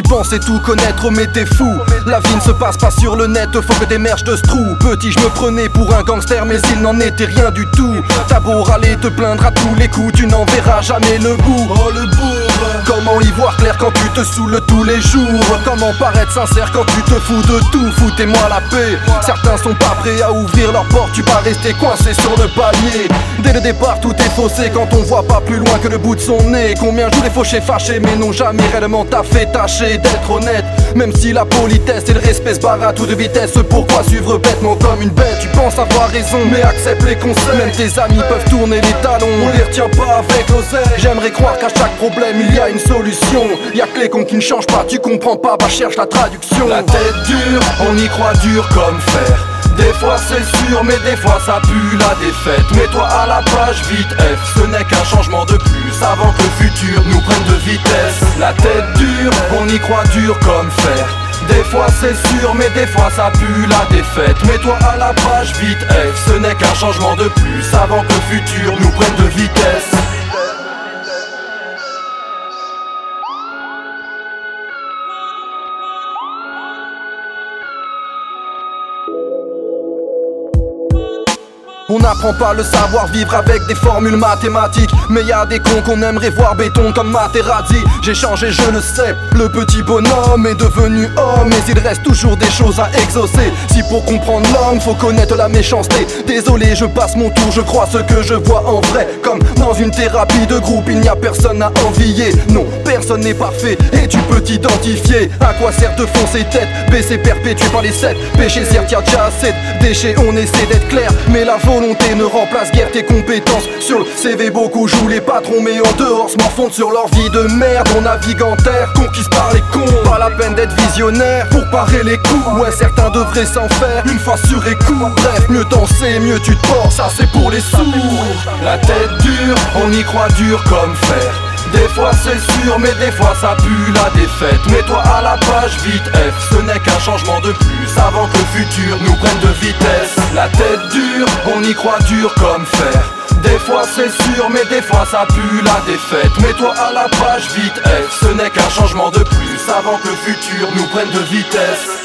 pensais tout connaître mais t'es fou. La vie ne se passe pas sur le net, faut que t'émerges de ce trou. Petit je me prenais pour un gangster mais il n'en était rien du tout. T'as beau râler, te plaindre à tous les coups, tu n'en verras jamais le bout. Oh le bourre. Comment y voir clair quand tu te saoules tous les jours? Comment paraître sincère quand tu te fous de tout? Foutez-moi la paix. Certains sont pas prêts à ouvrir leur porte, tu vas rester coincé sur le palier. Dès le départ tout est faussé quand on voit pas plus loin que le bout de son nez. Combien jouent les fauchés fâchés mais n'ont jamais réellement taffé, tâché d'être honnête. Même si la politesse et le respect se barrent à toute vitesse, pourquoi suivre bêtement comme une bête? Tu penses avoir raison mais accepte les conseils. Même tes amis peuvent tourner les talons, on les retient pas avec l'oseille. J'aimerais croire qu'à chaque problème il y a une solution. Y'a que les cons qui ne changent pas, tu comprends pas, bah cherche la traduction. La tête dure, on y croit dur comme fer. Des fois c'est sûr mais des fois ça pue la défaite. Mets-toi à la page vite F, ce n'est qu'un changement de plus avant que le futur nous prenne de vitesse. La tête dure, on y croit dur comme fer. Des fois c'est sûr mais des fois ça pue la défaite. Mets-toi à la page vite F, ce n'est qu'un changement de plus avant que le futur nous prenne de vitesse. On n'apprend pas le savoir-vivre avec des formules mathématiques. Mais y a des cons qu'on aimerait voir béton comme Materazzi. J'ai changé, je le sais, le petit bonhomme est devenu homme. Mais il reste toujours des choses à exaucer. Si pour comprendre l'homme, faut connaître la méchanceté. Désolé, je passe mon tour, je crois ce que je vois en vrai. Comme dans une thérapie de groupe, il n'y a personne à envier. Non, personne n'est parfait et tu peux t'identifier. À quoi sert de foncer tête, baisser perpétué par les 7 péchés, certes y'a déjà assez de déchets, on essaie d'être clair. Mais la volonté ne remplace guère tes compétences. Sur le CV beaucoup jouent les patrons mais en dehors se morfondent sur leur vie de merde. On navigue en terre, conquise par les cons. Pas la peine d'être visionnaire pour parer les coups. Ouais, certains devraient s'en faire une fois sur écoute. Bref, mieux t'en sais, mieux tu te portes, ça c'est pour les sourds. La tête dure, on y croit dur comme fer. Des fois c'est sûr mais des fois ça pue la défaite. Mets-toi à la page vite F, ce n'est qu'un changement de plus avant que le futur nous prenne de vitesse. La tête dure, on y croit dur comme fer. Des fois c'est sûr mais des fois ça pue la défaite. Mets-toi à la page vite F, ce n'est qu'un changement de plus avant que le futur nous prenne de vitesse.